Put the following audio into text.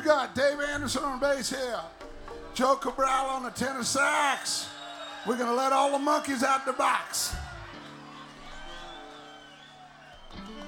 got Dave Anderson on bass here, Joe Cabral on the tenor sax. We're gonna let all the monkeys out the box.